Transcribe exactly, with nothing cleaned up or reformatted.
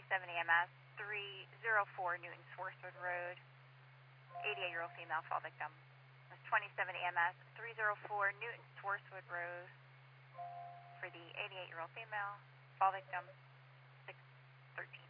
twenty-seven E M S, three oh four Newton Swarthwood Road, eighty-eight-year-old female, fall victim. That's twenty-seven E M S, three oh four Newton Swarthwood Road for the eighty-eight-year-old female, fall victim, six thirteen.